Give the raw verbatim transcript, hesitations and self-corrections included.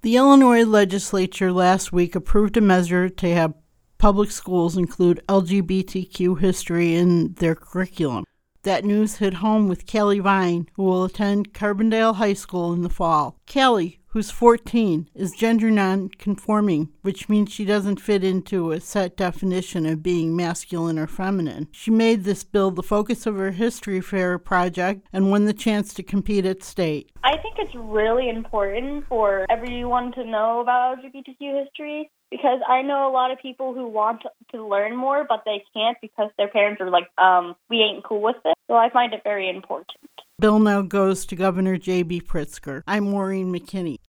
The Illinois legislature last week approved a measure to have public schools include L G B T Q history in their curriculum. That news hit home with Callie Vine, who will attend Carbondale High School in the fall. Callie, who's fourteen, is gender non-conforming, which means she doesn't fit into a set definition of being masculine or feminine. She made this bill the focus of her History Fair project and won the chance to compete at state. I think it's really important for everyone to know about L G B T Q history, because I know a lot of people who want to learn more, but they can't because their parents are like, um, we ain't cool with it. So I find it very important. Bill now goes to Governor J B. Pritzker. I'm Maureen McKinney.